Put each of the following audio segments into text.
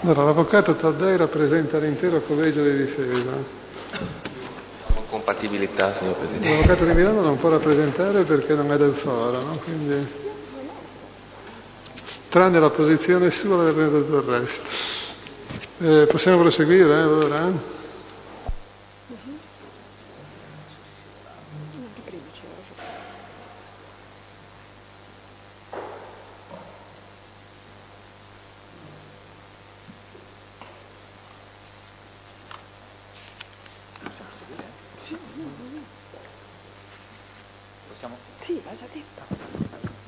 Allora, l'avvocato Taddei rappresenta l'intero collegio di difesa. Compatibilità, signor Presidente. L'avvocato di Milano non può rappresentare perché non è del foro, no? Quindi, tranne la posizione sua, rappresenta tutto il resto. Possiamo proseguire allora? Sì, l'ha già detto.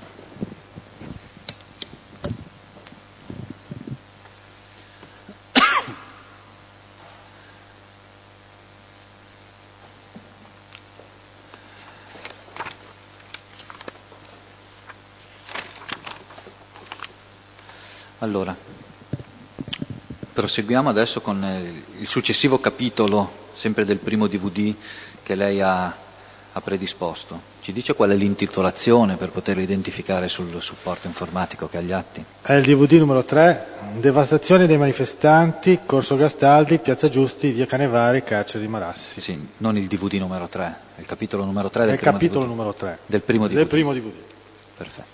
Allora, proseguiamo adesso con il successivo capitolo, sempre del primo DVD che lei ha predisposto. Ci dice qual è l'intitolazione per poterlo identificare sul supporto informatico che ha gli atti? È il DVD numero 3, devastazione dei manifestanti, Corso Gastaldi, Piazza Giusti, Via Canevari, carcere di Marassi. Sì, non il DVD numero 3, è il capitolo numero 3 del È il primo capitolo DVD. numero 3. Del primo DVD. Del primo DVD. Perfetto.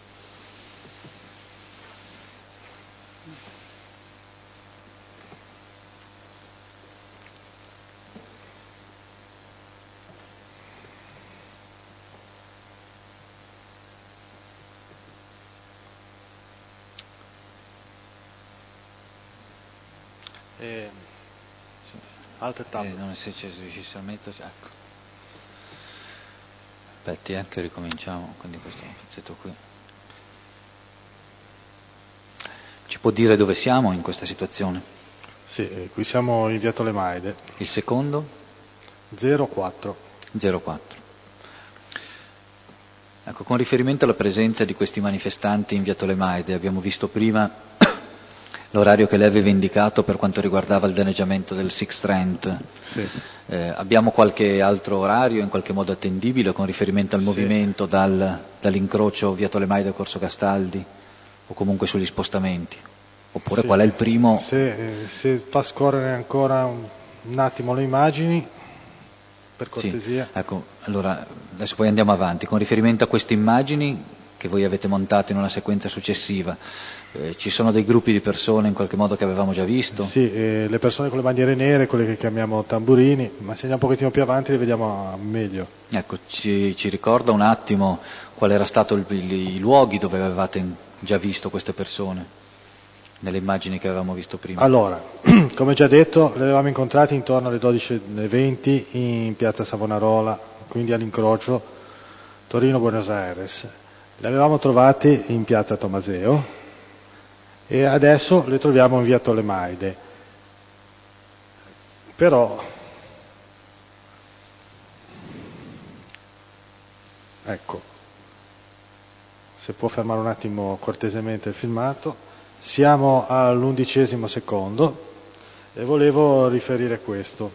Altre tabelle. Non se ci riuscisse a metterci, ecco. Aspetti, che ricominciamo, quindi questo è un pezzetto qui. Ci può dire dove siamo in questa situazione? Sì, qui siamo in via Tolemaide. Il secondo? 04. 04. Ecco, con riferimento alla presenza di questi manifestanti in via Tolemaide, abbiamo visto prima l'orario che lei aveva indicato per quanto riguardava il danneggiamento del Sixth Street. Sì. Abbiamo qualche altro orario in qualche modo attendibile con riferimento al movimento dall'incrocio via Tolemaide a Corso Gastaldi o comunque sugli spostamenti? Oppure qual è il primo? Se fa scorrere ancora un attimo le immagini, per cortesia. Sì, ecco, allora adesso poi andiamo avanti. Con riferimento a queste immagini che voi avete montato in una sequenza successiva, ci sono dei gruppi di persone in qualche modo che avevamo già visto? Sì, le persone con le bandiere nere, quelle che chiamiamo tamburini, ma se andiamo un pochettino più avanti le vediamo meglio. Ecco, ci ricorda un attimo qual era stato i luoghi dove avevate già visto queste persone, nelle immagini che avevamo visto prima? Allora, come già detto, le avevamo incontrati intorno alle 12:20 in piazza Savonarola, quindi all'incrocio Torino-Buenos Aires. Le avevamo trovati in piazza Tomaseo e adesso le troviamo in via Tolemaide. Però, ecco, se può fermare un attimo cortesemente il filmato, siamo all'11° secondo e volevo riferire questo.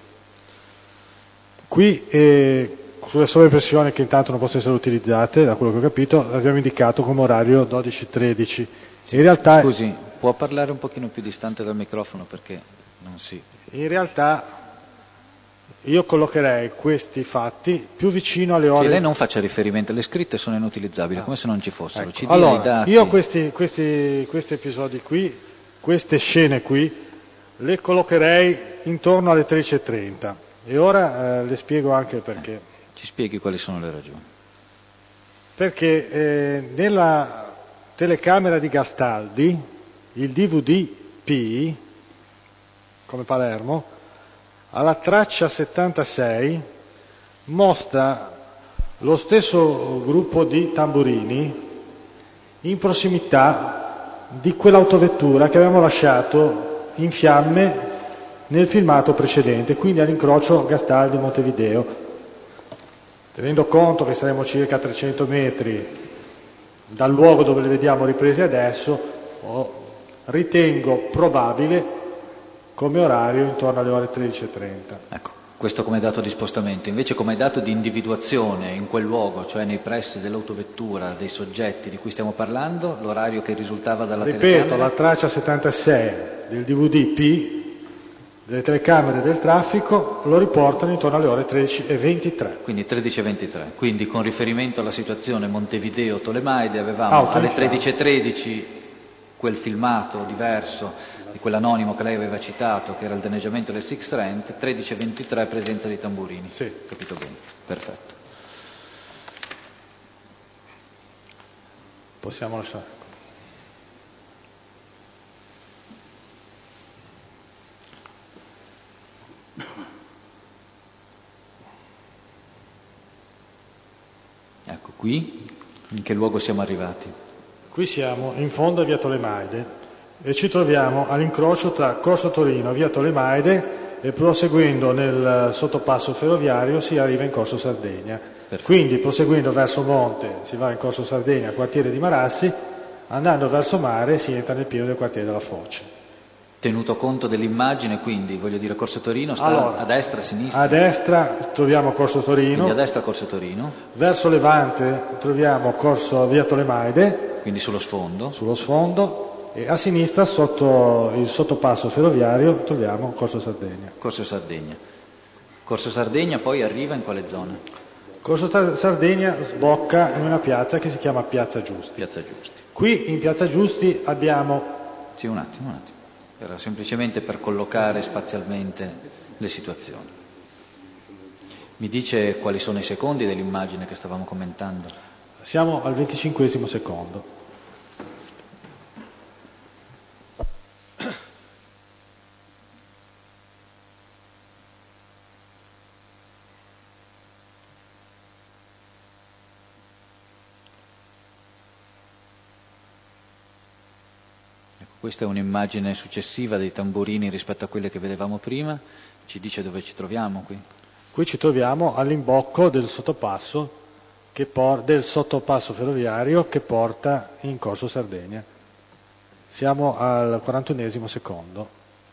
Qui, sulle sovraimpressioni che intanto non possono essere utilizzate, da quello che ho capito, abbiamo indicato come orario 12:13. Sì, in realtà, scusi, può parlare un pochino più distante dal microfono perché non si... In realtà io collocherei questi fatti più vicino alle ore... Sì, lei non faccia riferimento, le scritte sono inutilizzabili, come se non ci fossero. Ecco. Ci dia Allora, i dati. io questi episodi qui, queste scene qui, le collocherei intorno alle 13:30 e ora le spiego anche perché. Ci spieghi quali sono le ragioni. Perché nella telecamera di Gastaldi, il DVD-P, come Palermo, alla traccia 76 mostra lo stesso gruppo di tamburini in prossimità di quell'autovettura che avevamo lasciato in fiamme nel filmato precedente, quindi all'incrocio Gastaldi-Montevideo. Tenendo conto che saremo circa a 300 metri dal luogo dove le vediamo riprese adesso, ritengo probabile come orario intorno alle ore 13:30. Ecco, questo come dato di spostamento. Invece come dato di individuazione in quel luogo, cioè nei pressi dell'autovettura dei soggetti di cui stiamo parlando, l'orario che risultava dalla Ripeto, telecamera? la traccia 76 del DVD P delle telecamere del traffico lo riportano intorno alle ore 13:23. Quindi 13:23. Quindi con riferimento alla situazione Montevideo-Tolemaide avevamo alle 13:13 quel filmato diverso di quell'anonimo che lei aveva citato, che era il danneggiamento del Six Rent, 13:23 presenza di tamburini. Sì. Capito bene, perfetto. Possiamo lasciare. Ecco, qui in che luogo siamo arrivati? Qui siamo in fondo a via Tolemaide e ci troviamo all'incrocio tra Corso Torino e via Tolemaide e proseguendo nel sottopasso ferroviario si arriva in Corso Sardegna. Perfetto. Quindi proseguendo verso monte si va in Corso Sardegna, quartiere di Marassi, andando verso mare si entra nel pieno del quartiere della Foce. Tenuto conto dell'immagine, quindi, voglio dire, Corso Torino sta Allora, a destra, a sinistra? A destra troviamo Corso Torino, Quindi a destra Corso Torino, verso Levante troviamo Corso via Tolemaide, quindi sullo sfondo. sullo sfondo, e a sinistra sotto il sottopasso ferroviario troviamo Corso Sardegna. Corso Sardegna. Corso Sardegna poi arriva in quale zona? Corso Sardegna sbocca in una piazza che si chiama Piazza Giusti. Piazza Giusti. Qui in Piazza Giusti abbiamo... Sì, un attimo. Era semplicemente per collocare spazialmente le situazioni. Mi dice quali sono i secondi dell'immagine che stavamo commentando? Siamo al 25° secondo. Questa è un'immagine successiva dei tamburini rispetto a quelle che vedevamo prima. Ci dice dove ci troviamo qui? Qui ci troviamo all'imbocco del sottopasso, del sottopasso ferroviario che porta in Corso Sardegna. Siamo al 41° secondo.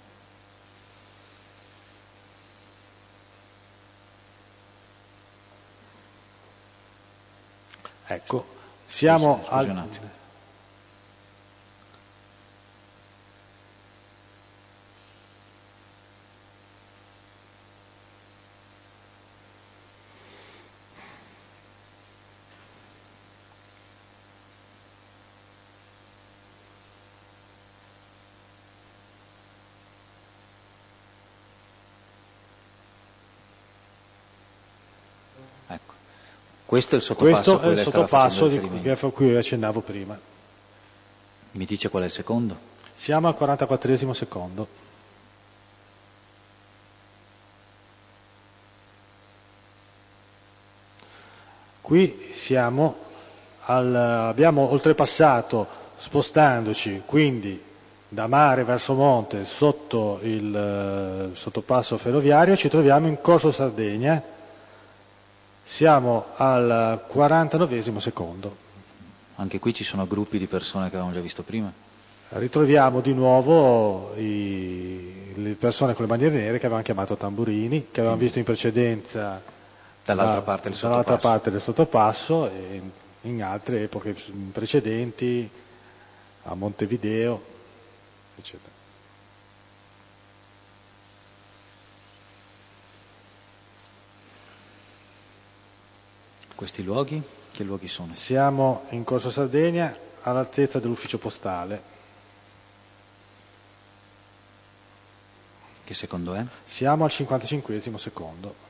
Ecco, siamo Scusi al... un attimo. Ecco, questo è il sottopasso a cui lei stava facendo riferimento. A cui accennavo prima. Mi dice qual è il secondo? Siamo al 44° secondo. Qui abbiamo oltrepassato, spostandoci quindi da mare verso monte sotto il sottopasso ferroviario, ci troviamo in Corso Sardegna, siamo al 49° secondo. Anche qui ci sono gruppi di persone che avevamo già visto prima. Ritroviamo di nuovo le persone con le bandiere nere che avevamo chiamato tamburini, che avevamo visto in precedenza dall'altra parte del sottopasso e in altre epoche precedenti a Montevideo, eccetera. Questi luoghi? Che luoghi sono? Siamo in Corso Sardegna all'altezza dell'ufficio postale. Che secondo è? Siamo al 55° secondo.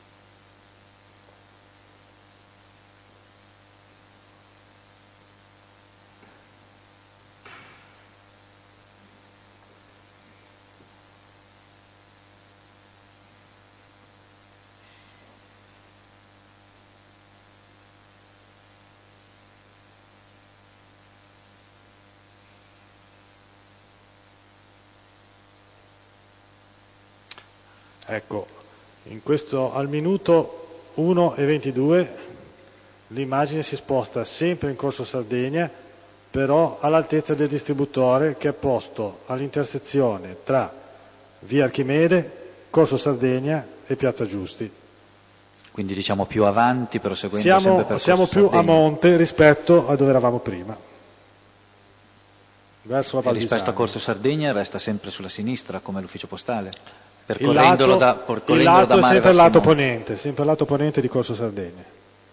Ecco, al minuto 1:22 l'immagine si sposta sempre in Corso Sardegna, però all'altezza del distributore che è posto all'intersezione tra via Archimede, Corso Sardegna e Piazza Giusti. Quindi diciamo più avanti, proseguendo sempre per Corso Siamo più Sardegna. a monte rispetto a dove eravamo prima. verso la E Val rispetto a Bisagno. Corso Sardegna resta sempre sulla sinistra come l'ufficio postale, Il percorrendolo da, lato percorrendolo da è mare sempre il verso lato il monte. ponente, sempre il lato ponente di Corso Sardegna.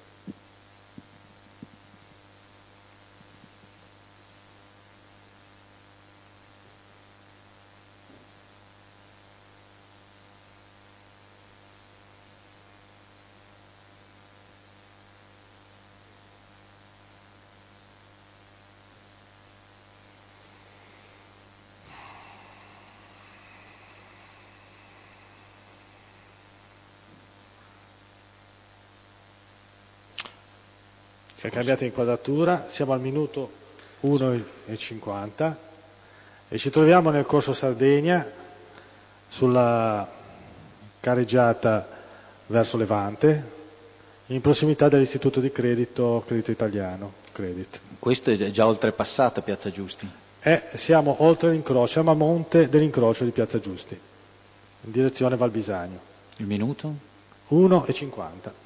Che è cambiata inquadratura, siamo al minuto 1:50 e ci troviamo nel Corso Sardegna sulla careggiata verso Levante, in prossimità dell'istituto di credito Italiano, Credit. Questo è già oltrepassato Piazza Giusti. Siamo oltre l'incrocio, siamo a monte dell'incrocio di Piazza Giusti, in direzione Val Bisagno. Il minuto? 1:50.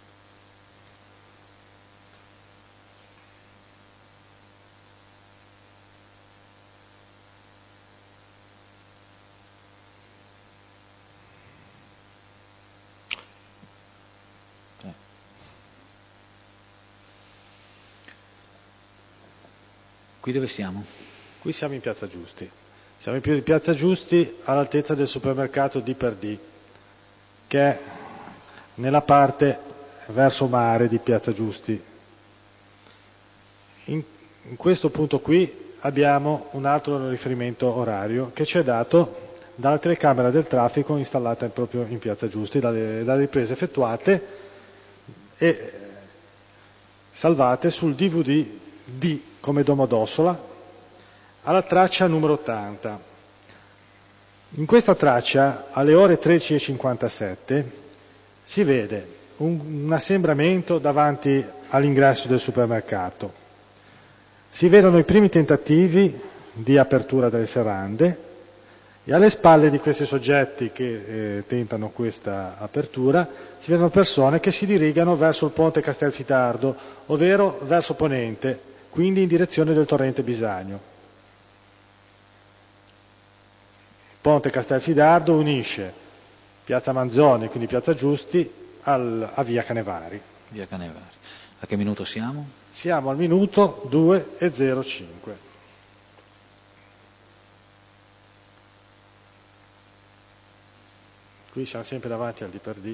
Qui dove siamo? Qui siamo in Piazza Giusti. Siamo in Piazza Giusti all'altezza del supermercato D+D, che è nella parte verso mare di Piazza Giusti. In questo punto qui abbiamo un altro riferimento orario che ci è dato dalla telecamera del traffico installata proprio in Piazza Giusti, dalle riprese effettuate e salvate sul DVD D come Domodossola alla traccia numero 80. In questa traccia alle ore 13:57 si vede un assembramento davanti all'ingresso del supermercato. Si vedono i primi tentativi di apertura delle serrande e alle spalle di questi soggetti che tentano questa apertura si vedono persone che si dirigano verso il ponte Castelfidardo, ovvero verso ponente, quindi in direzione del torrente Bisagno. Il ponte Castelfidardo unisce Piazza Manzoni, quindi Piazza Giusti, a Via Canevari. Via Canevari. A che minuto siamo? Siamo al minuto 2:05. Qui siamo sempre davanti al D+D.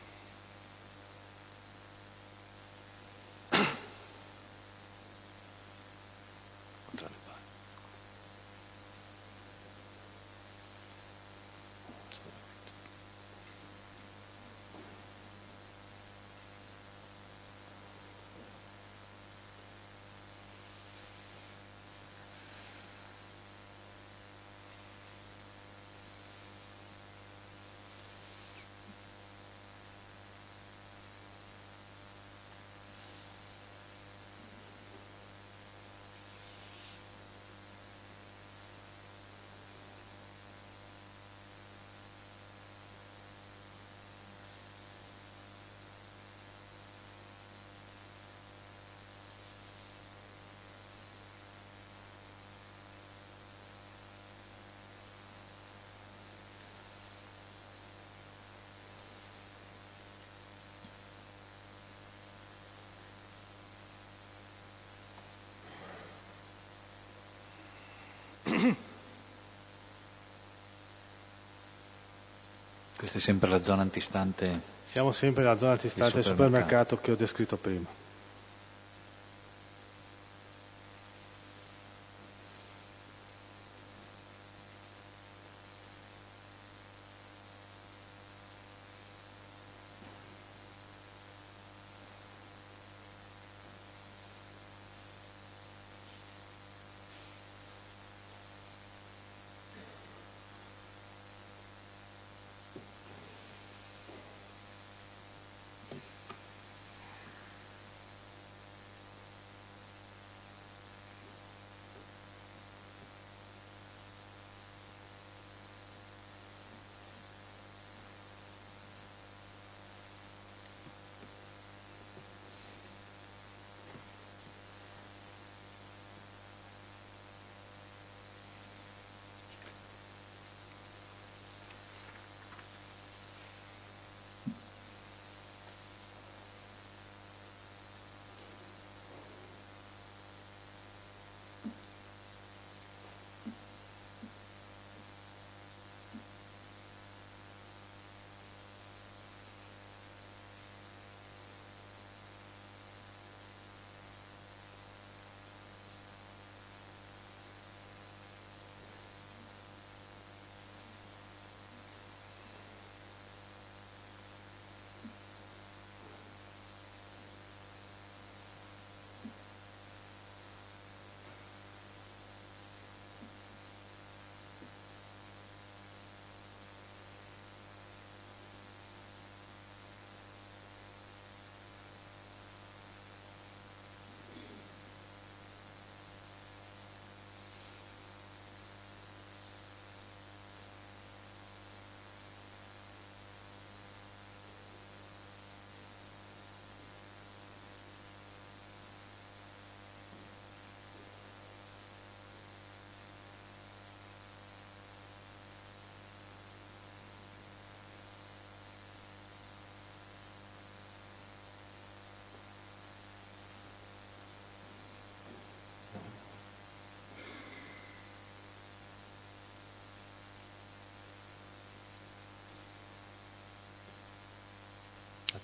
Questa è sempre la zona antistante. Siamo sempre nella zona antistante del supermercato che ho descritto prima.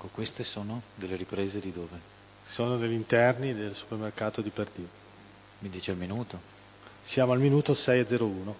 Ecco, queste sono delle riprese di dove? Sono degli interni del supermercato di Pertì. Mi dice il minuto? Siamo al minuto 6:01.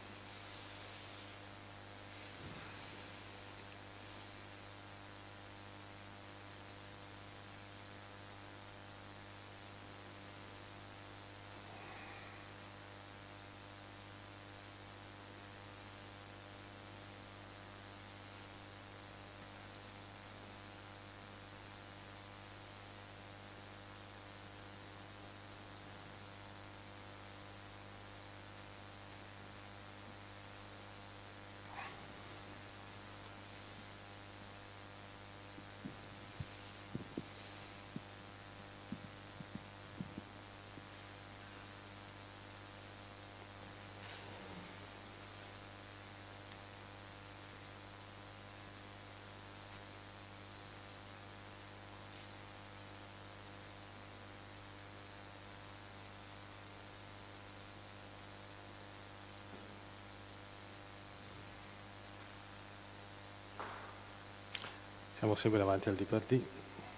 Siamo sempre davanti al Dipardì.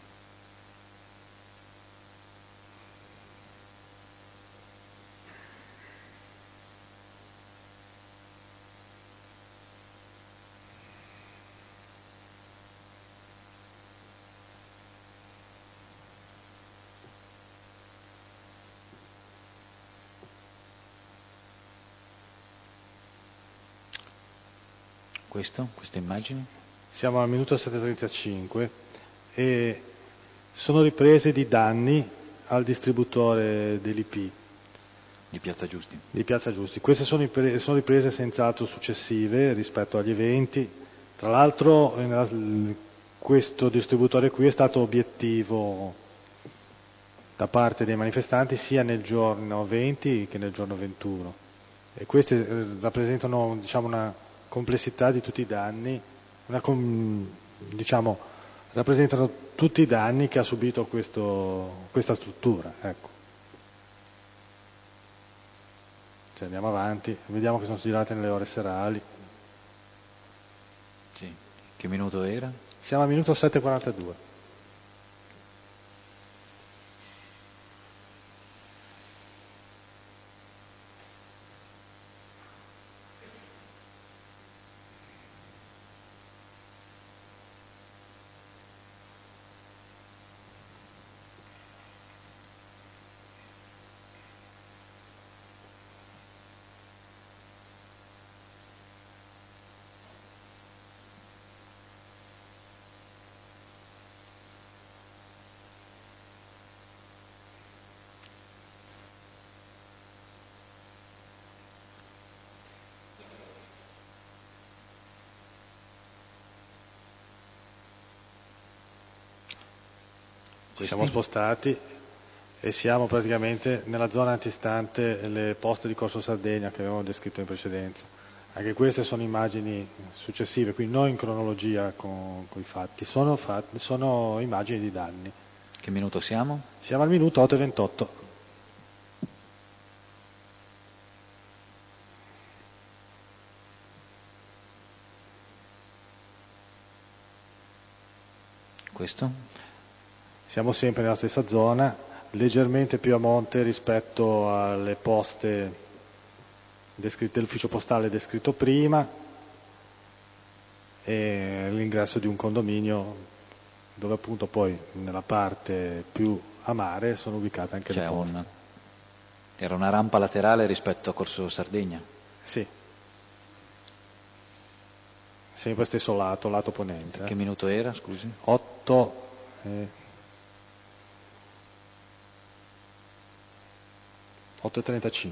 Queste immagini? Siamo al minuto 7:35 e sono riprese di danni al distributore dell'IP Di Piazza Giusti. di Piazza Giusti. Queste sono riprese senz'altro successive rispetto agli eventi. Tra l'altro questo distributore qui è stato obiettivo da parte dei manifestanti sia nel giorno 20 che nel giorno 21 e queste rappresentano, diciamo, una complessità di tutti i danni, rappresentano tutti i danni che ha subito questa struttura. Ecco. Cioè, andiamo avanti, vediamo che sono girate nelle ore serali. Sì. Che minuto era? Siamo al minuto 7:42. Ci siamo spostati e siamo praticamente nella zona antistante le poste di Corso Sardegna che avevamo descritto in precedenza. Anche queste sono immagini successive, quindi non in cronologia con i fatti, sono immagini di danni. Che minuto siamo? Siamo al minuto 8:28. Questo? Siamo sempre nella stessa zona, leggermente più a monte rispetto alle poste dell'ufficio postale descritto prima e l'ingresso di un condominio dove appunto poi nella parte più a mare sono ubicate anche le poste. Era una rampa laterale rispetto a Corso Sardegna? Sì. Sempre stesso lato ponente. Che minuto era, scusi? 8:35.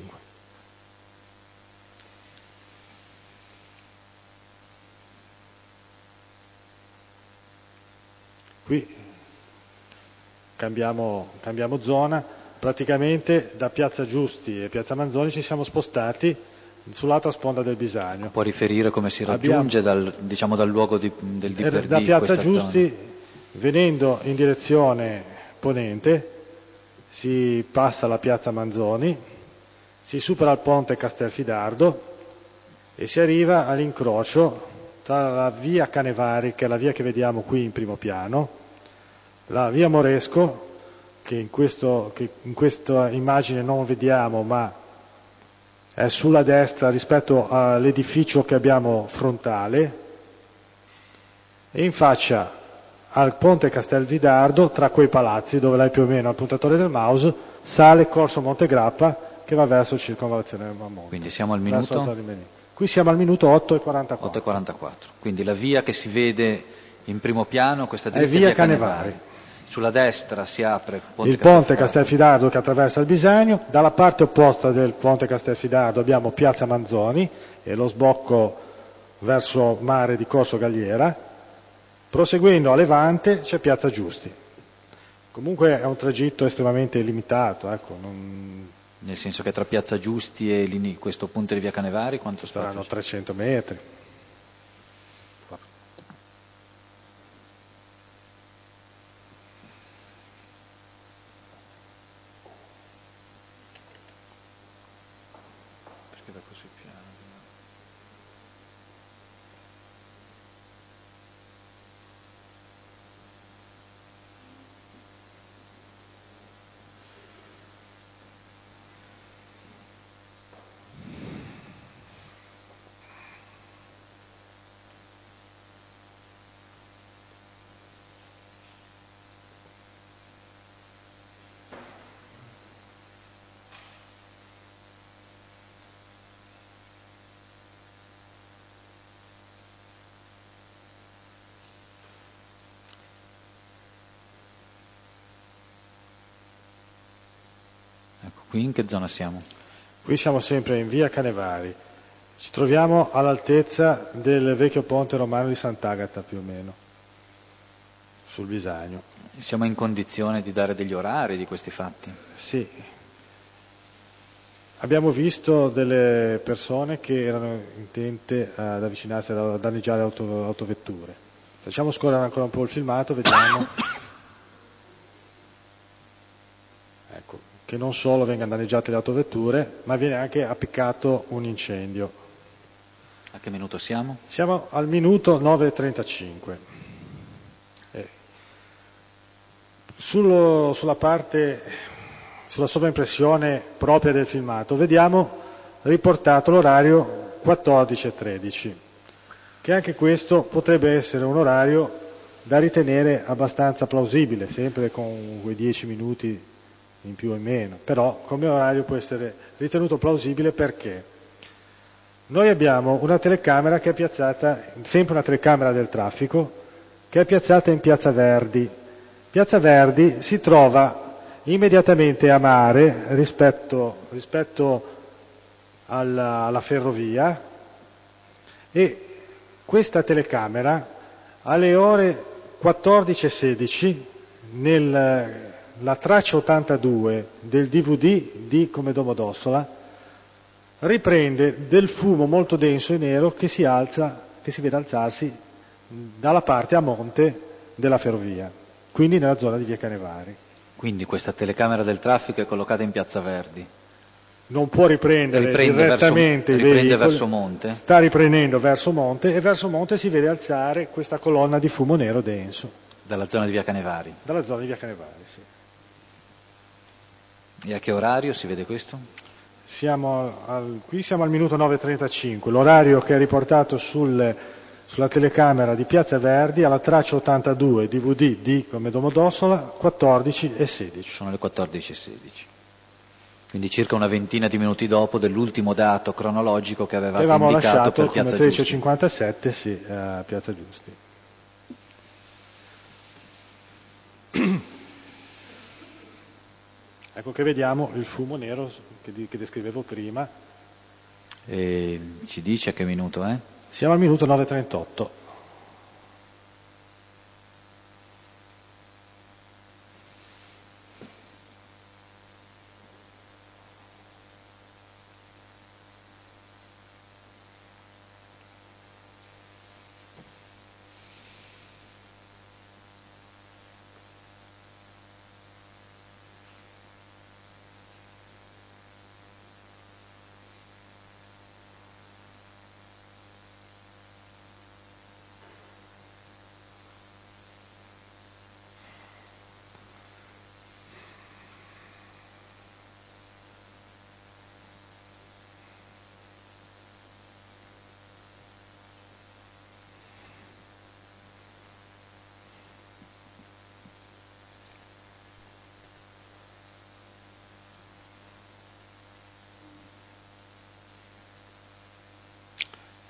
Qui cambiamo zona, praticamente da Piazza Giusti e Piazza Manzoni ci siamo spostati sull'altra sponda del Bisagno. Può riferire come si raggiunge dal luogo del Dipardì? Da Piazza Giusti, venendo in direzione ponente, si passa la Piazza Manzoni, si supera il ponte Castelfidardo e si arriva all'incrocio tra la via Canevari, che è la via che vediamo qui in primo piano, La via Moresco, che in questa immagine non vediamo, ma è sulla destra rispetto all'edificio che abbiamo frontale, e in faccia al ponte Castelfidardo, tra quei palazzi dove lei più o meno al puntatore del mouse sale Corso Montegrappa che va verso Circonvallazione Monte. Quindi siamo al minuto? Qui siamo al minuto 8:44. 8:44. Quindi la via che si vede in primo piano, questa dritta è via Canevari. Sulla destra si apre il ponte Castelfidardo che attraversa il Bisagno, dalla parte opposta del ponte Castelfidardo abbiamo Piazza Manzoni e lo sbocco verso mare di Corso Galliera, proseguendo a levante c'è Piazza Giusti. Comunque è un tragitto estremamente limitato, ecco, nel senso che tra Piazza Giusti e questo punto di via Canevari quanto spazio saranno c'è? 300 metri. Ecco, qui in che zona siamo? Qui siamo sempre in via Canevari, ci troviamo all'altezza del vecchio ponte romano di Sant'Agata più o meno, sul Bisagno. Siamo in condizione di dare degli orari di questi fatti? Sì. Abbiamo visto delle persone che erano intente ad avvicinarsi a danneggiare autovetture. Facciamo scorrere ancora un po' il filmato, vediamo. Ecco, che non solo vengano danneggiate le autovetture, ma viene anche appiccato un incendio. A che minuto siamo? Siamo al minuto 9:35. Sulla sovraimpressione propria del filmato vediamo riportato l'orario 14:13, che anche questo potrebbe essere un orario da ritenere abbastanza plausibile, sempre con quei 10 minuti in più o in meno, però come orario può essere ritenuto plausibile perché noi abbiamo una telecamera che è piazzata, sempre una telecamera del traffico, che è piazzata in Piazza Verdi. Piazza Verdi si trova immediatamente a mare rispetto alla ferrovia, e questa telecamera alle ore 14:16 nella traccia 82 del DVD di Come Domodossola riprende del fumo molto denso e nero che si vede alzarsi dalla parte a monte della ferrovia, quindi nella zona di via Canevari. Quindi questa telecamera del traffico è collocata in Piazza Verdi? Non può riprendere direttamente i veicoli, verso monte? sta riprendendo verso monte, e verso monte si vede alzare questa colonna di fumo nero denso. Dalla zona di via Canevari? Dalla zona di via Canevari, sì. E a che orario si vede questo? Qui siamo al minuto 9:35, l'orario che è riportato sulla telecamera di Piazza Verdi alla traccia 82 DVD di Come Domodossola 14:16. Sono le 14:16. Quindi circa una ventina di minuti dopo dell'ultimo dato cronologico che avevate indicato per Piazza Giusti. 13:57, sì, a Piazza Giusti. Ecco che vediamo il fumo nero che descrivevo prima. E ci dice a che minuto è? Siamo al minuto 9:38.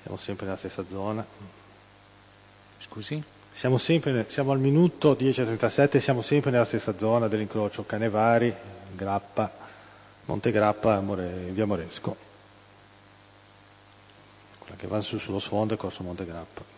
Siamo sempre nella stessa zona. Scusi? Siamo al minuto 10:37, siamo sempre nella stessa zona dell'incrocio Canevari, Grappa, Monte Grappa, via Moresco. Quella che va sullo sfondo è Corso Monte Grappa.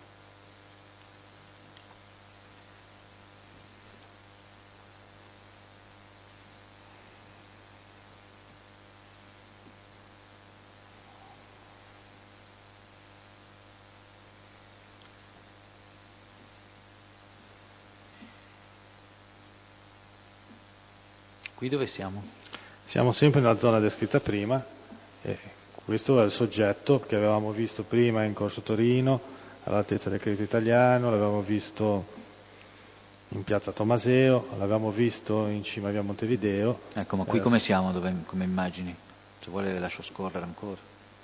Qui dove siamo? Siamo sempre nella zona descritta prima, e questo è il soggetto che avevamo visto prima in Corso Torino, all'altezza del Credito Italiano, l'avevamo visto in piazza Tomaseo, l'avevamo visto in cima a via Montevideo. Ecco, ma qui come siamo, come immagini? Se vuole le lascio scorrere ancora.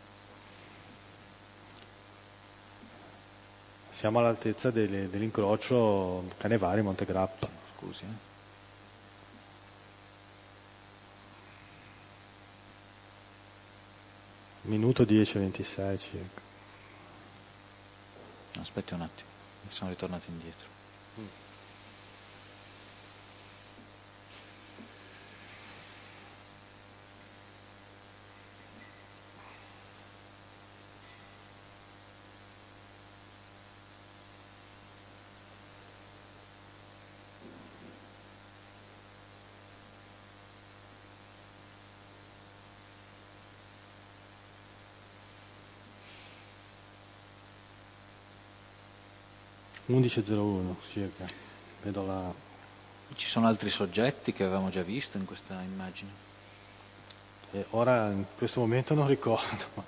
Siamo all'altezza dell'incrocio Canevari-Monte Grappa. Scusi, Minuto 10:26 circa. Aspetti un attimo, sono ritornato indietro. (11:01 circa). Vedo la... Ci sono altri soggetti che avevamo già visto in questa immagine? Ora in questo momento non ricordo.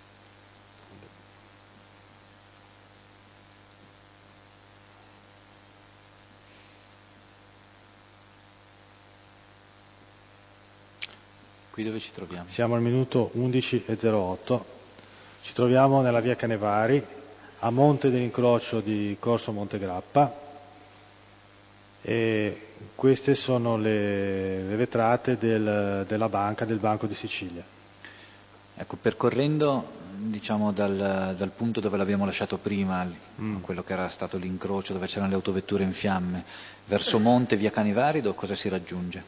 Qui dove ci troviamo? Siamo al minuto 11:08. Ci troviamo nella via Canevari, a monte dell'incrocio di Corso Monte Grappa, e queste sono le vetrate della banca, del Banco di Sicilia. Ecco, percorrendo diciamo dal punto dove l'abbiamo lasciato prima, quello che era stato l'incrocio dove c'erano le autovetture in fiamme, verso monte via Canevari, cosa si raggiunge?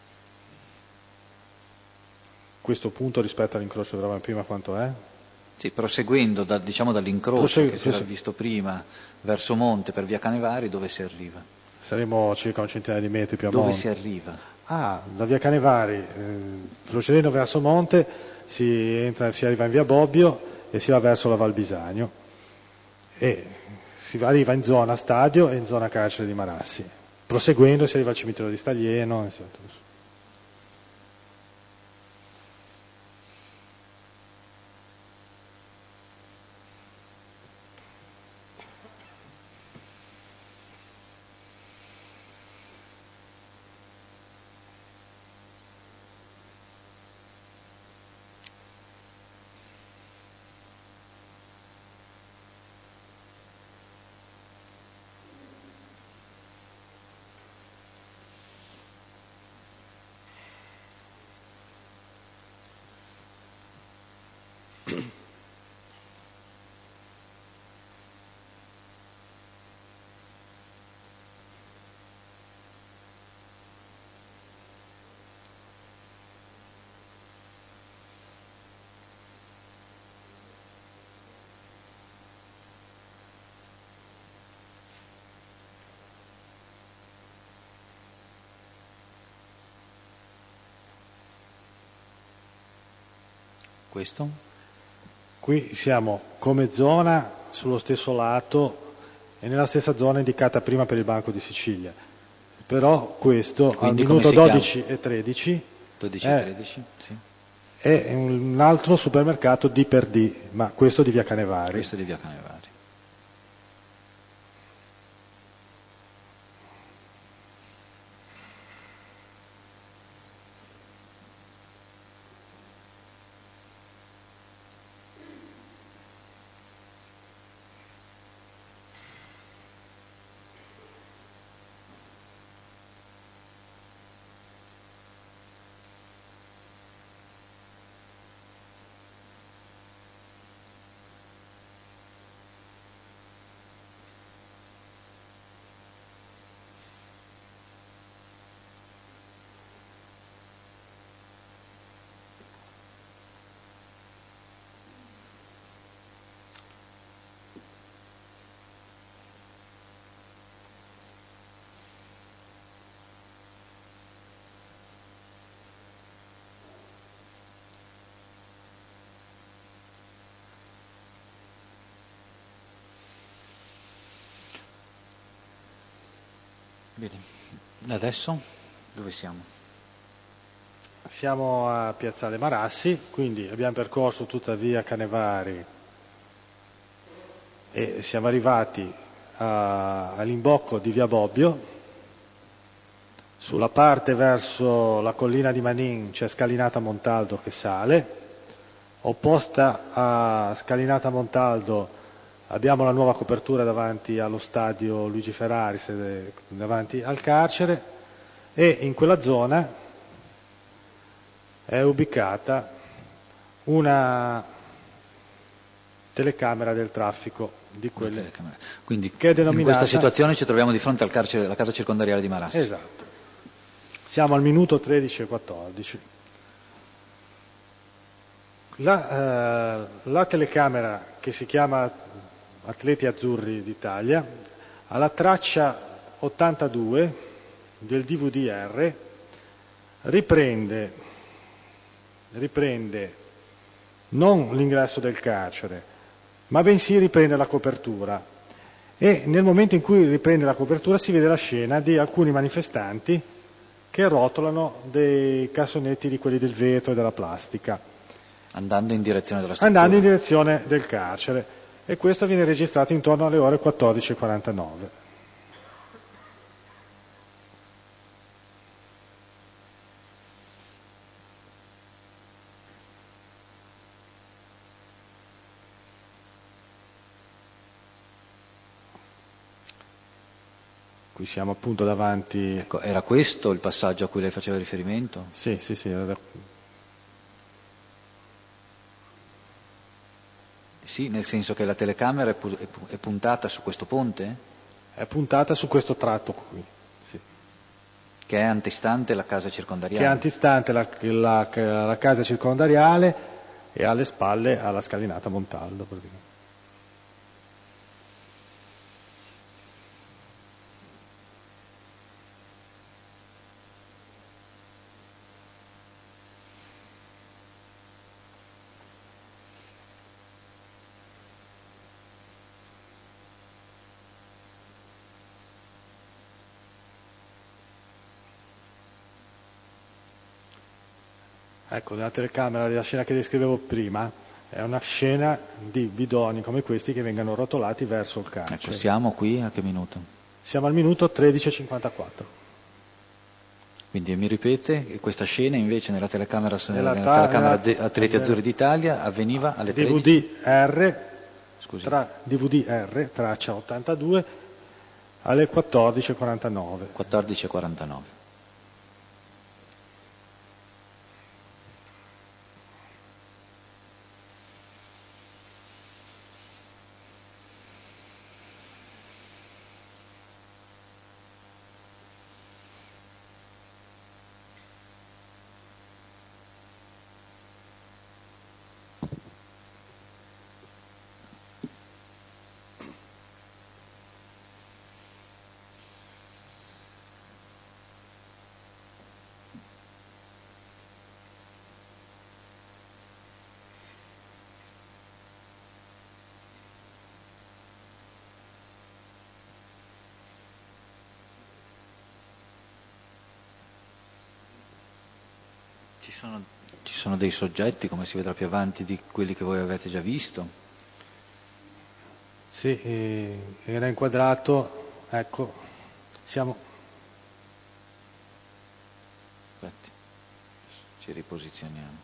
Questo punto rispetto all'incrocio che eravamo prima quanto è? Sì, proseguendo dall'incrocio che si era visto prima verso monte per via Canevari, dove si arriva? Saremo circa un centinaio di metri più a dove monte. Si arriva? Da via Canevari, procedendo verso monte, si arriva in via Bobbio e si va verso la Val Bisagno. E si arriva in zona stadio e in zona carcere di Marassi. Proseguendo si arriva al cimitero di Staglieno. Questo? Qui siamo come zona sullo stesso lato e nella stessa zona indicata prima per il Banco di Sicilia. Però questo quindi al minuto 12:13 sì. È un altro supermercato D per D, ma questo di via Canevari. Questo di via Canevari. Bene, adesso dove siamo? Siamo a Piazzale Marassi, quindi abbiamo percorso tutta via Canevari e siamo arrivati all'imbocco di via Bobbio. Sulla parte verso la collina di Manin c'è Scalinata Montaldo che sale, opposta a Scalinata Montaldo abbiamo la nuova copertura davanti allo stadio Luigi Ferrari, davanti al carcere, e in quella zona è ubicata una telecamera del traffico di quelle Quindi che è denominata... in questa situazione ci troviamo di fronte al carcere della casa circondariale di Marassi. Esatto. Siamo al minuto 13 e 14. La telecamera, che si chiama Atleti Azzurri d'Italia, ha la traccia 82 del DVDR, riprende non l'ingresso del carcere, ma bensì riprende la copertura. E nel momento in cui riprende la copertura si vede la scena di alcuni manifestanti che rotolano dei cassonetti di quelli del vetro e della plastica. Andando in direzione della struttura. Andando in direzione del carcere. E questo viene registrato intorno alle ore 14:49. Qui siamo appunto davanti... Ecco, era questo il passaggio a cui lei faceva riferimento? Sì. Sì, nel senso che la telecamera è puntata su questo ponte? È puntata su questo tratto qui, sì. Che è antistante la casa circondariale? Che è antistante la casa circondariale e alle spalle alla Scalinata Montaldo, praticamente. Ecco, nella telecamera della scena che descrivevo prima è una scena di bidoni come questi che vengono rotolati verso il carcere. Ecco, siamo qui a che minuto? Siamo al minuto 13:54. Quindi mi ripete che questa scena invece nella telecamera Atleti Azzurri d'Italia avveniva alle 13? DVDR, traccia 82, alle 14:49. 14:49. Ci sono dei soggetti, come si vedrà più avanti, di quelli che voi avete già visto? Sì, era inquadrato, ecco, siamo... Aspetti, ci riposizioniamo.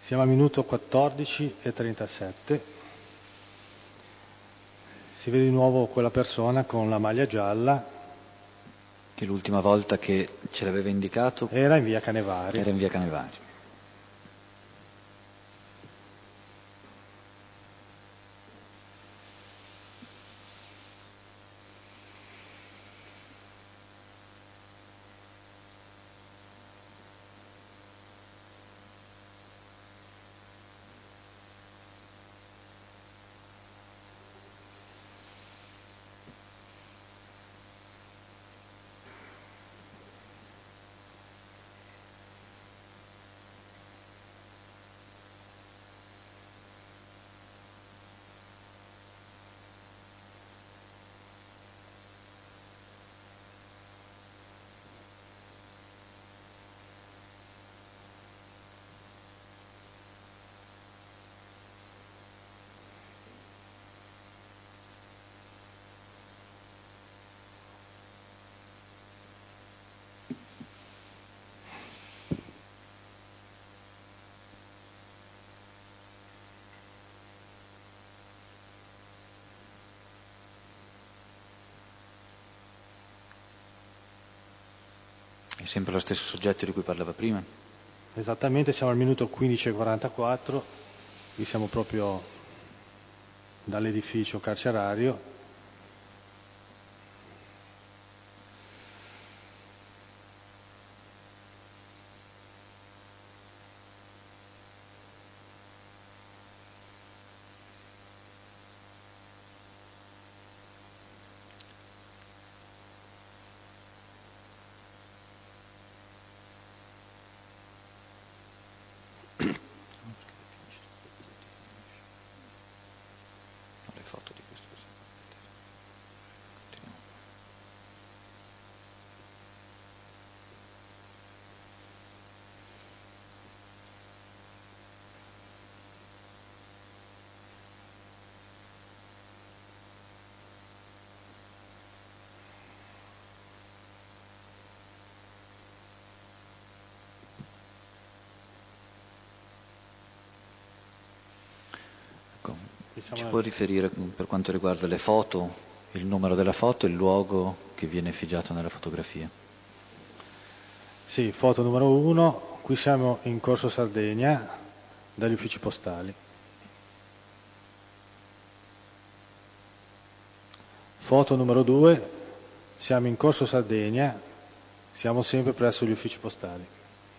Siamo al minuto 14:37. Si vede di nuovo quella persona con la maglia gialla. Che l'ultima volta che ce l'aveva indicato Era in via Canevari. era in via Canevari. È sempre lo stesso soggetto di cui parlava prima? Esattamente, siamo al minuto 15:44, qui siamo proprio dall'edificio carcerario. Le foto di questo così. Continuiamo. Ci può riferire, per quanto riguarda le foto, il numero della foto e il luogo che viene effigiato nella fotografia? Sì, foto numero 1, qui siamo in Corso Sardegna, dagli uffici postali. Foto numero 2, siamo in Corso Sardegna, siamo sempre presso gli uffici postali.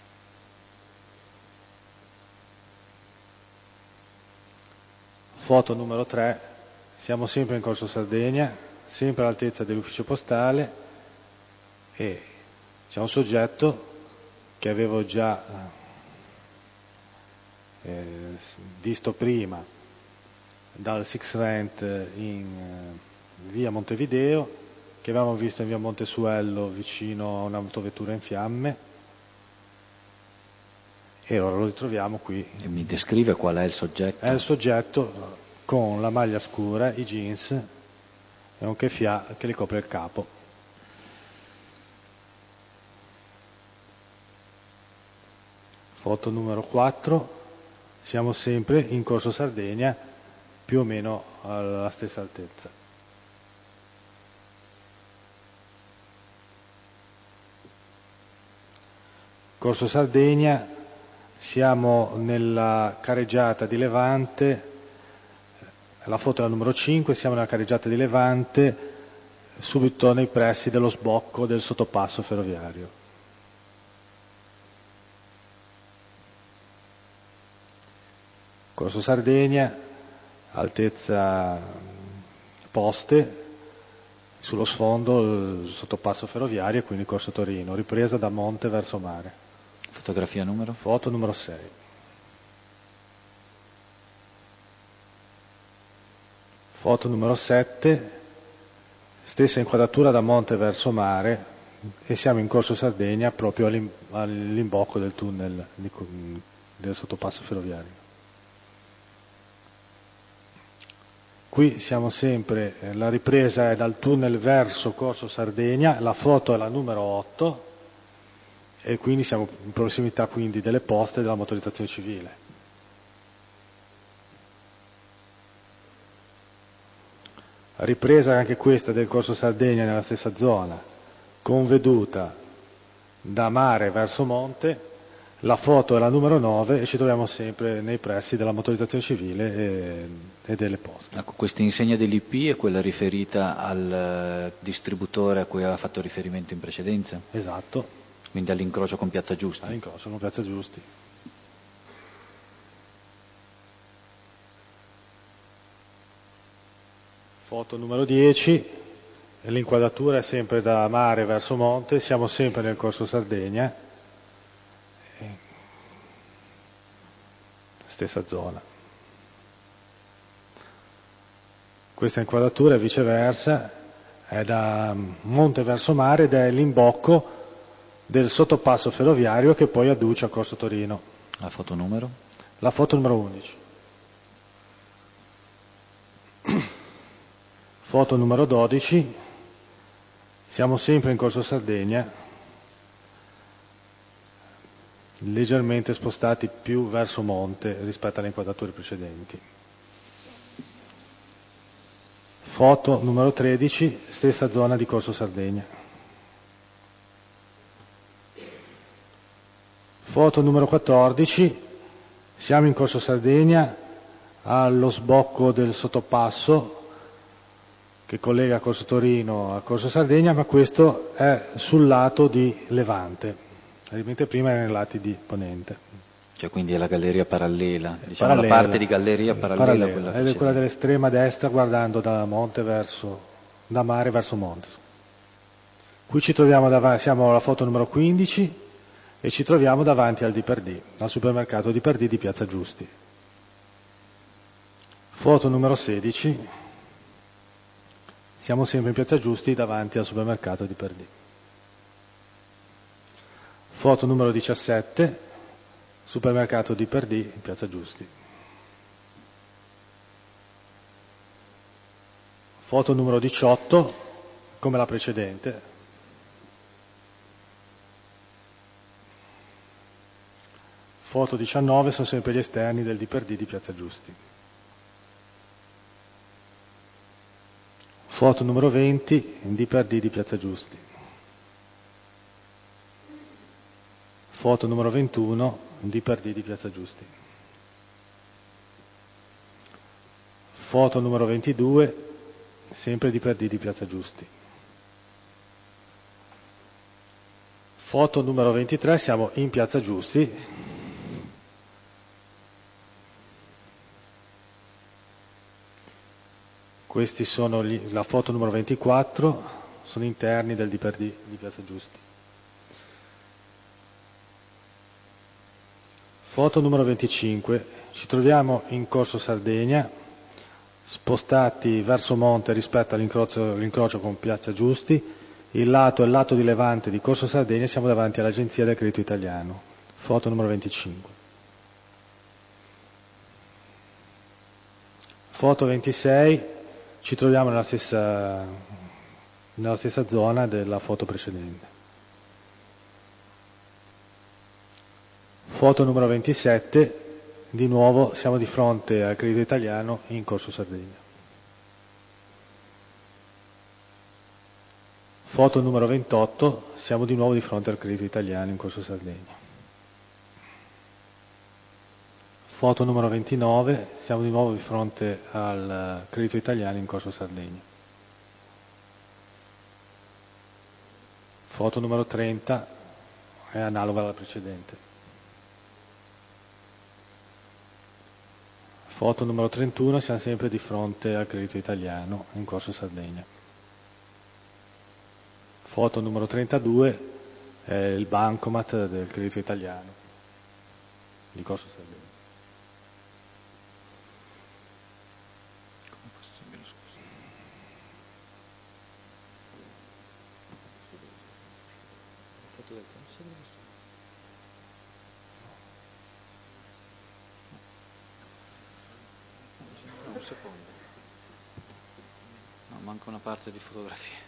Foto numero 3, siamo sempre in Corso Sardegna, sempre all'altezza dell'ufficio postale, e c'è un soggetto che avevo già visto prima dal Six Rent in via Montevideo, che avevamo visto in via Montesuello vicino a un'autovettura in fiamme, e ora lo ritroviamo qui. E mi descrive qual è il soggetto? È il soggetto con la maglia scura, i jeans e un keffia che gli copre il capo. Foto numero 4, siamo sempre in Corso Sardegna, più o meno alla stessa altezza. Corso Sardegna, siamo nella careggiata di Levante, la foto è la numero 5, siamo nella careggiata di Levante, subito nei pressi dello sbocco del sottopasso ferroviario. Corso Sardegna, altezza Poste, sullo sfondo il sottopasso ferroviario e quindi Corso Torino, ripresa da monte verso mare. Fotografia numero? Foto numero 6. Foto numero 7, stessa inquadratura da monte verso mare, e siamo in Corso Sardegna proprio all'imbocco del tunnel del sottopasso ferroviario. Qui siamo sempre, la ripresa è dal tunnel verso Corso Sardegna, la foto è la numero 8 e quindi siamo in prossimità quindi delle poste della motorizzazione civile. ripresa anche questa del Corso Sardegna nella stessa zona, con veduta da mare verso monte. La foto è la numero 9 e ci troviamo sempre nei pressi della motorizzazione civile e delle poste. Ecco, questa insegna dell'IP è quella riferita al distributore a cui aveva fatto riferimento in precedenza? Esatto, Quindi all'incrocio con Piazza Giusti? all'incrocio con Piazza Giusti. Foto numero 10, l'inquadratura è sempre da mare verso monte, siamo sempre nel Corso Sardegna, stessa zona. Questa inquadratura è viceversa, è da monte verso mare ed è l'imbocco del sottopasso ferroviario che poi adduce a Corso Torino. La foto numero? La foto numero 11. Foto numero 12, siamo sempre in Corso Sardegna, leggermente spostati più verso monte rispetto alle inquadrature precedenti. Foto numero 13, stessa zona di Corso Sardegna. Foto numero 14, siamo in Corso Sardegna, allo sbocco del sottopasso che collega Corso Torino a Corso Sardegna, ma questo è sul lato di Levante, mentre prima era nei lati di Ponente. Cioè quindi è la galleria parallela, diciamo Parallela, la parte di galleria parallela a quella è precedente. quella dell'estrema destra guardando da mare verso monte. Qui ci troviamo davanti, siamo alla foto numero 15 e ci troviamo davanti al Diperdì, al supermercato Diperdì di Piazza Giusti. Foto numero 16, siamo sempre in Piazza Giusti davanti al supermercato Diperdì. Foto numero 17, supermercato Diperdì in Piazza Giusti. Foto numero 18, come la precedente. Foto 19 sono sempre gli esterni del Diperdì di Piazza Giusti. Foto numero 20, in Diperdì di Piazza Giusti. Foto numero 21, in Diperdì di Piazza Giusti. Foto numero 22, sempre Diperdì di Piazza Giusti. Foto numero 23, siamo in Piazza Giusti. Questi sono la foto numero 24, sono interni del Diperdì di Piazza Giusti. Foto numero 25, ci troviamo in Corso Sardegna, spostati verso monte rispetto all'incrocio con Piazza Giusti. Il lato è il lato di Levante di Corso Sardegna e siamo davanti all'Agenzia del Credito Italiano. Foto numero 25. Foto 26, ci troviamo nella stessa zona della foto precedente. Foto numero 27, di nuovo siamo di fronte al Credito Italiano in Corso Sardegna. Foto numero 28, siamo di nuovo di fronte al Credito Italiano in Corso Sardegna. Foto numero 29, siamo di nuovo di fronte al Credito Italiano in Corso Sardegna. Foto numero 30 è analoga alla precedente. Foto numero 31, siamo sempre di fronte al Credito Italiano in Corso Sardegna. Foto numero 32 è il bancomat del Credito Italiano di Corso Sardegna. Un secondo. No, manca una parte di fotografia.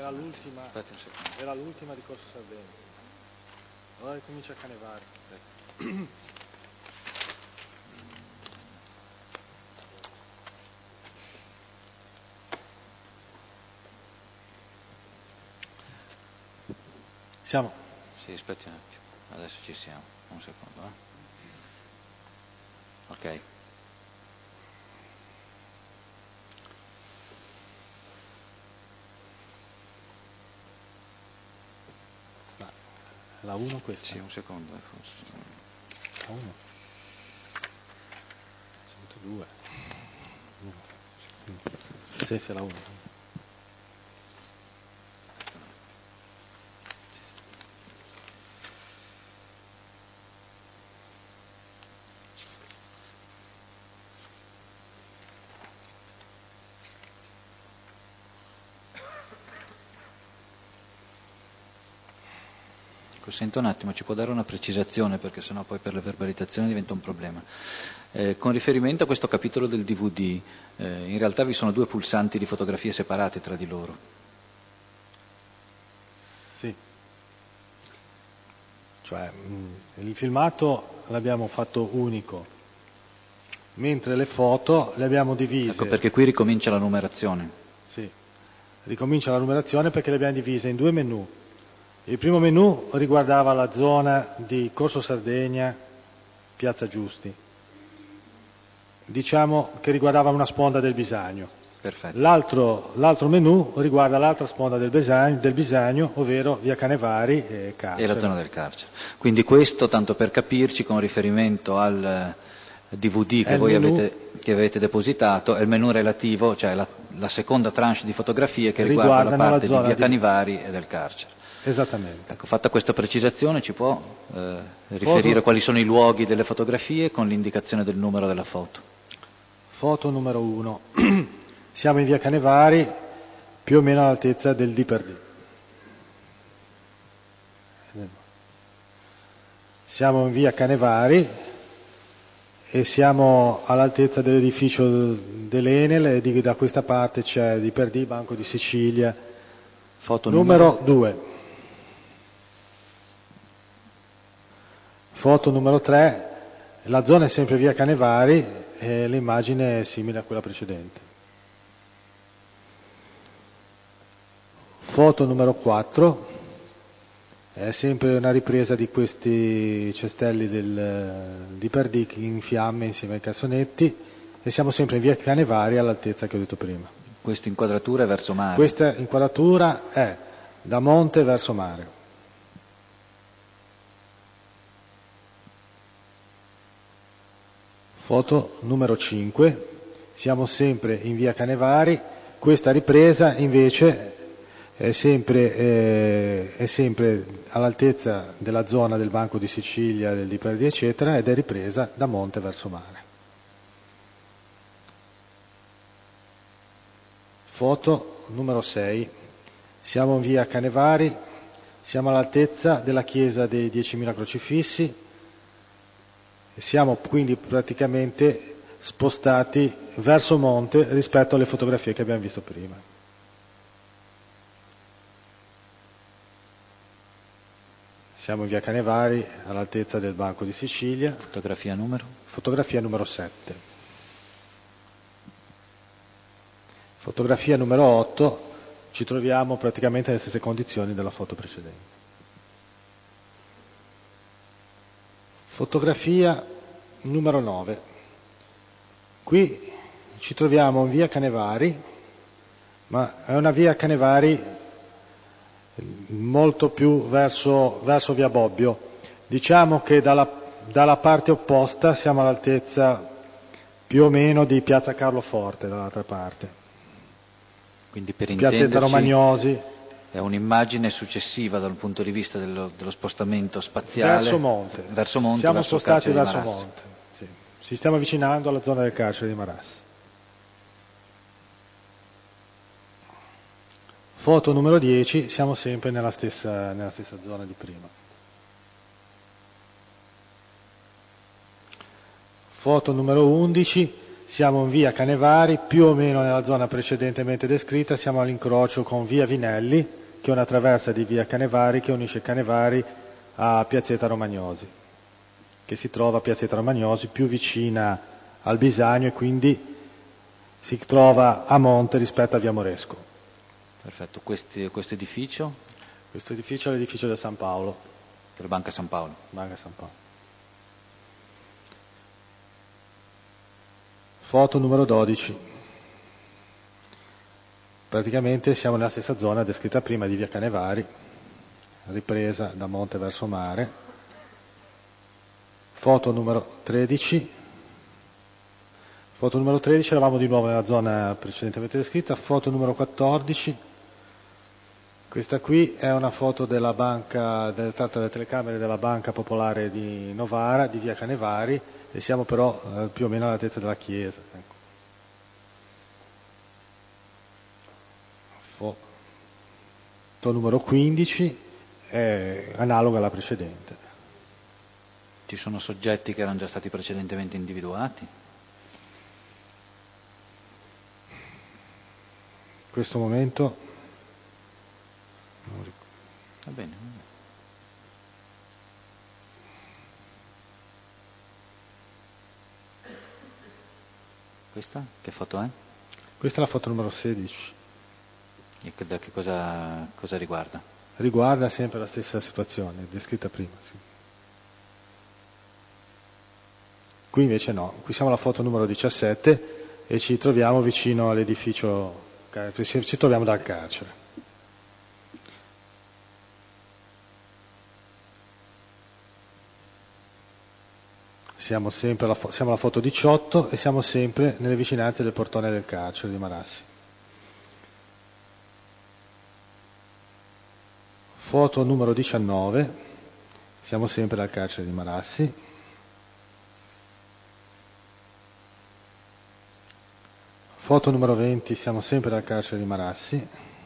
Era l'ultima, Aspetta un secondo. era l'ultima di Corso Sardegna. Ora ricomincia a Canevari. Siamo. Sì, aspetti un attimo. Adesso ci siamo. Un secondo, Ok. La 1 questa? Sì, un secondo, forse. La 1. 102. Sì, sì, la 1. Sento un attimo, ci può dare una precisazione perché sennò poi per le verbalizzazioni diventa un problema. Con riferimento a questo capitolo del DVD, in realtà vi sono due pulsanti di fotografie separate tra di loro. Sì. Cioè, il filmato l'abbiamo fatto unico, mentre le foto le abbiamo divise. Ecco perché qui ricomincia la numerazione. Sì, ricomincia la numerazione perché le abbiamo divise in due menu. Il primo menu riguardava la zona di Corso Sardegna, Piazza Giusti. Diciamo che riguardava una sponda del Bisagno. Perfetto. L'altro menu riguarda l'altra sponda del Bisagno, ovvero via Canevari e Carcere. E la zona del carcere. Quindi questo, tanto per capirci, con riferimento al DVD che voi avete depositato, è il menu relativo, cioè la seconda tranche di fotografie che riguarda la parte di via Canevari e del carcere. Esattamente. Ecco, fatta questa precisazione, ci può riferire quali sono i luoghi delle fotografie con l'indicazione del numero della foto? Foto numero 1. Siamo in via Canevari, più o meno all'altezza del D per D. Siamo in via Canevari e siamo all'altezza dell'edificio dell'Enel e da questa parte c'è D per D, Banco di Sicilia. Foto numero 2. Foto numero 3, la zona è sempre via Canevari e l'immagine è simile a quella precedente. Foto numero 4, è sempre una ripresa di questi cestelli di Perdic in fiamme insieme ai cassonetti e siamo sempre in via Canevari all'altezza che ho detto prima. Questa inquadratura è verso mare? Questa inquadratura è da monte verso mare. Foto numero 5, siamo sempre in via Canevari, questa ripresa invece è sempre all'altezza della zona del Banco di Sicilia, del Diperdi eccetera, ed è ripresa da monte verso mare. Foto numero 6, siamo in via Canevari, siamo all'altezza della chiesa dei 10.000 crocifissi, siamo quindi praticamente spostati verso monte rispetto alle fotografie che abbiamo visto prima. Siamo in via Canevari all'altezza del Banco di Sicilia. Fotografia numero? Fotografia numero 7. Fotografia numero 8, ci troviamo praticamente nelle stesse condizioni della foto precedente. Fotografia numero 9. Qui ci troviamo in via Canevari, ma è una via Canevari molto più verso via Bobbio. Diciamo che dalla parte opposta siamo all'altezza più o meno di piazza Carloforte, dall'altra parte. Quindi per Piazzetta Romagnosi. È un'immagine successiva dal punto di vista dello spostamento spaziale. Verso monte. Siamo spostati verso monte. Sì. Ci stiamo avvicinando alla zona del carcere di Marassi. Foto numero 10, siamo sempre nella stessa zona di prima. Foto numero 11, siamo in via Canevari, più o meno nella zona precedentemente descritta, siamo all'incrocio con via Vinelli, che è una traversa di via Canevari che unisce Canevari a Piazzetta Romagnosi, che si trova a Piazzetta Romagnosi più vicina al Bisagno e quindi si trova a monte rispetto a via Moresco. Perfetto, questo edificio? Questo edificio è l'edificio del San Paolo. Della Banca San Paolo. Banca San Paolo. Foto numero 12. Praticamente siamo nella stessa zona descritta prima di via Canevari, ripresa da monte verso mare. Foto numero 13. Foto numero 13, eravamo di nuovo nella zona precedentemente descritta. Foto numero 14. Questa qui è una foto della banca, tratta dalle telecamere della Banca Popolare di Novara, di via Canevari, e siamo però più o meno all'altezza della chiesa. Ecco. Foto numero 15 è analoga alla precedente. Ci sono soggetti che erano già stati precedentemente individuati? In questo momento Va bene. Questa? Che foto è? Questa è la foto numero 16. E da che cosa riguarda? Riguarda sempre la stessa situazione, descritta prima. Sì. Qui invece no, qui siamo alla foto numero 17 e ci troviamo vicino all'edificio, ci troviamo dal carcere. Siamo alla foto 18 e siamo sempre nelle vicinanze del portone del carcere di Marassi. Foto numero 19, siamo sempre al carcere di Marassi. Foto numero 20, siamo sempre al carcere di Marassi.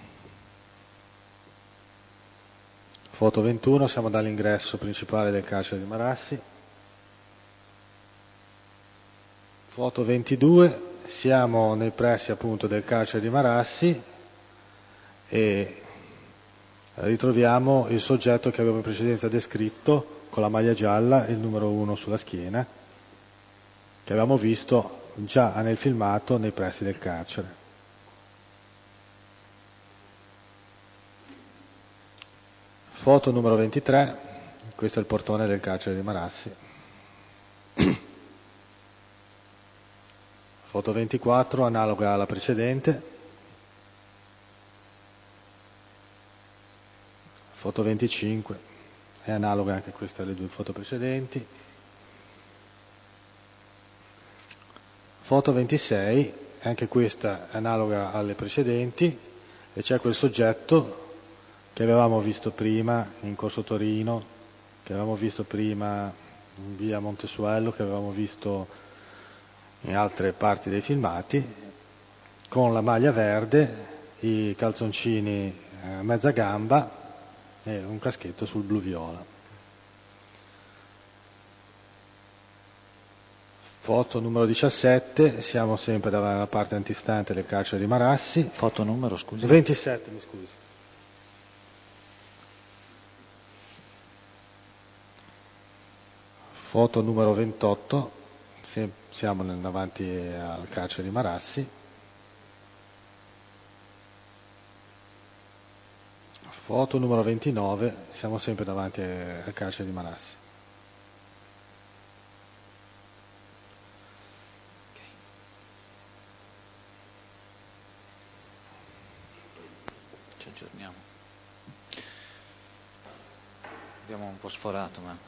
Foto 21, siamo dall'ingresso principale del carcere di Marassi. Foto 22, siamo nei pressi appunto del carcere di Marassi e ritroviamo il soggetto che avevo in precedenza descritto con la maglia gialla e il numero 1 sulla schiena, che avevamo visto già nel filmato nei pressi del carcere. Foto numero 23, questo è il portone del carcere di Marassi. Foto 24, analoga alla precedente. Foto 25, è analoga anche questa alle due foto precedenti. Foto 26, anche questa è analoga alle precedenti, e c'è quel soggetto che avevamo visto prima in Corso Torino, che avevamo visto prima in via Montesuello, che avevamo visto in altre parti dei filmati, con la maglia verde, i calzoncini a mezza gamba e un caschetto sul blu-viola. Foto numero 17, siamo sempre dalla parte antistante del carcere di Marassi. Foto numero, scusi? 27, mi scusi. Foto numero 28, siamo davanti al carcere di Marassi. Foto numero 29, siamo sempre davanti al carcere di Marassi. Ci aggiorniamo. Abbiamo un po' sforato, ma...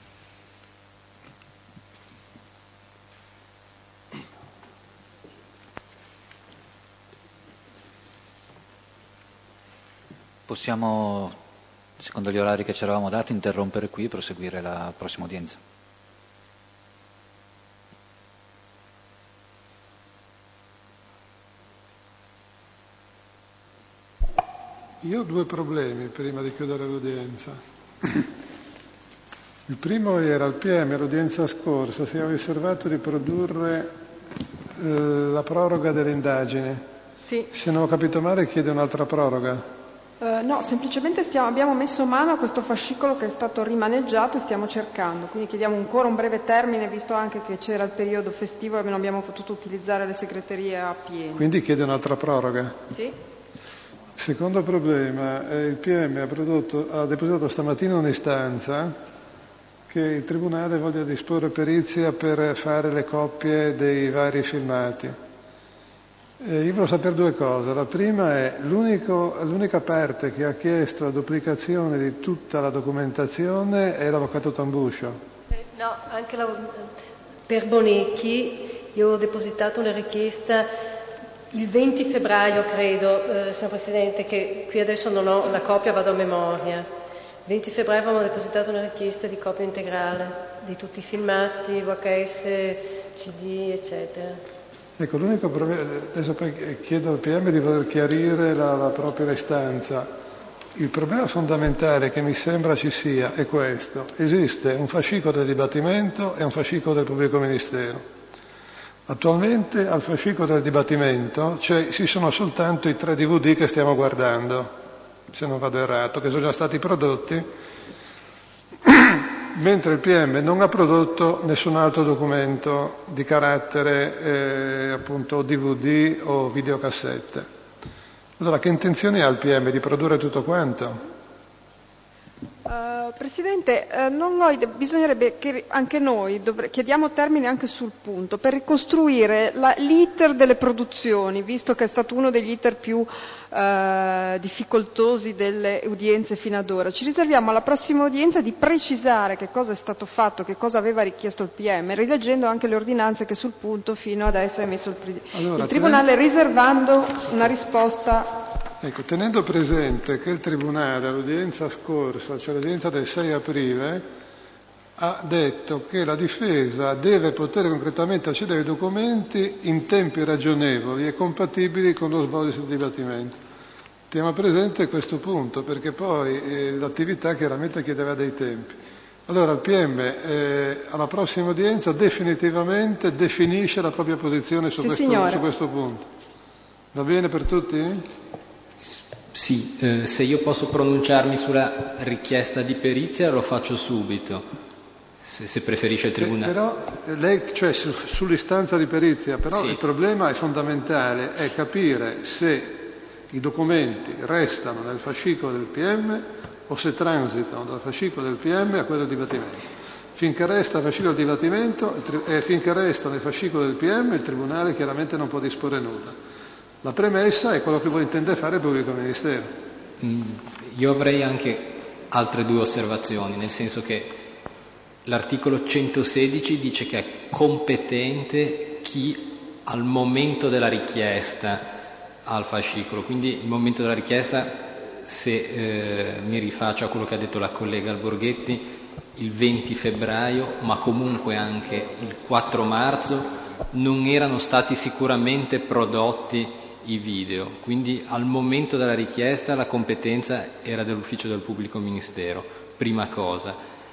Possiamo, secondo gli orari che ci eravamo dati, interrompere qui e proseguire la prossima udienza. Io ho due problemi prima di chiudere l'udienza. Il primo era al PM, l'udienza scorsa, si è riservato di produrre la proroga delle indagini. Sì. Se non ho capito male chiede un'altra proroga. No, semplicemente abbiamo messo mano a questo fascicolo che è stato rimaneggiato e stiamo cercando, quindi chiediamo ancora un breve termine, visto anche che c'era il periodo festivo e non abbiamo potuto utilizzare le segreterie a pieno. Quindi chiede un'altra proroga. Sì. Secondo problema, il PM ha depositato stamattina un'istanza che il Tribunale voglia disporre perizia per fare le copie dei vari filmati. Io voglio sapere due cose. La prima è l'unica parte che ha chiesto la duplicazione di tutta la documentazione è l'avvocato Tambuscio. No, anche per Bonecchi io ho depositato una richiesta il 20 febbraio, credo, signor Presidente, che qui adesso non ho la copia, vado a memoria. Il 20 febbraio avevamo depositato una richiesta di copia integrale di tutti i filmati, VHS, CD, eccetera. Ecco, l'unico problema, adesso poi chiedo al PM di voler chiarire la propria istanza. Il problema fondamentale che mi sembra ci sia è questo. Esiste un fascicolo del dibattimento e un fascicolo del pubblico ministero. Attualmente al fascicolo del dibattimento ci sono soltanto i 3 DVD che stiamo guardando, se non vado errato, che sono già stati prodotti, mentre il PM non ha prodotto nessun altro documento di carattere appunto DVD o videocassette. Allora che intenzione ha il PM di produrre tutto quanto? Presidente, bisognerebbe che anche noi chiediamo termine anche sul punto per ricostruire l'iter delle produzioni, visto che è stato uno degli iter più difficoltosi delle udienze fino ad ora. Ci riserviamo alla prossima udienza di precisare che cosa è stato fatto, che cosa aveva richiesto il PM, rileggendo anche le ordinanze che sul punto fino adesso ha emesso il Tribunale, riservando una risposta. Ecco, tenendo presente che il Tribunale all'udienza scorsa, cioè l'udienza del 6 aprile, ha detto che la difesa deve poter concretamente accedere ai documenti in tempi ragionevoli e compatibili con lo svolgersi del dibattimento. Teniamo presente questo punto, perché poi l'attività chiaramente chiedeva dei tempi. Allora il PM alla prossima udienza definitivamente definisce la propria posizione su questo punto. Va bene per tutti? Sì, se io posso pronunciarmi sulla richiesta di perizia lo faccio subito, se preferisce il Tribunale. Però lei, cioè sull'istanza di perizia, però sì. Il problema è fondamentale, è capire se i documenti restano nel fascicolo del PM o se transitano dal fascicolo del PM a quello del dibattimento. Finché resta il fascicolo del dibattimento e finché resta nel fascicolo del PM il Tribunale chiaramente non può disporre nulla. La premessa è quello che voi intende fare il pubblico ministero. Io avrei anche altre 2 osservazioni, nel senso che l'articolo 116 dice che è competente chi al momento della richiesta ha il fascicolo, quindi il momento della richiesta, se mi rifaccio a quello che ha detto la collega Alborghetti, il 20 febbraio, ma comunque anche il 4 marzo, non erano stati sicuramente prodotti i video, quindi al momento della richiesta la competenza era dell'ufficio del pubblico ministero, prima cosa.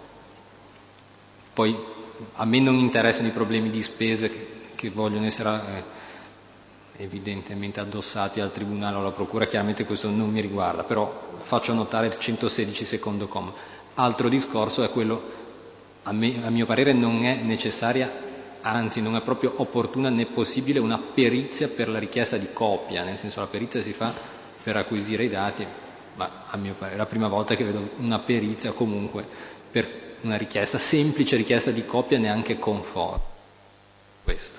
Poi a me non interessano i problemi di spese che vogliono essere evidentemente addossati al Tribunale o alla Procura, chiaramente questo non mi riguarda, però faccio notare il 116 secondo comma. Altro discorso è quello, a mio parere non è necessaria, anzi non è proprio opportuna né possibile una perizia per la richiesta di copia, nel senso la perizia si fa per acquisire i dati, ma a mio parere è la prima volta che vedo una perizia comunque per una richiesta, semplice richiesta di copia neanche conforme. Questo.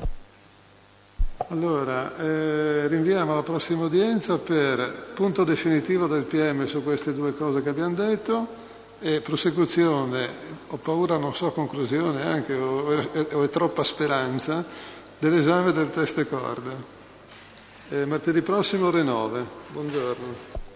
Allora, rinviamo alla prossima udienza per punto definitivo del PM su queste 2 cose che abbiamo detto e prosecuzione, ho paura, non so, conclusione anche, o è troppa speranza, dell'esame del test corde. Martedì prossimo ore 9. Buongiorno.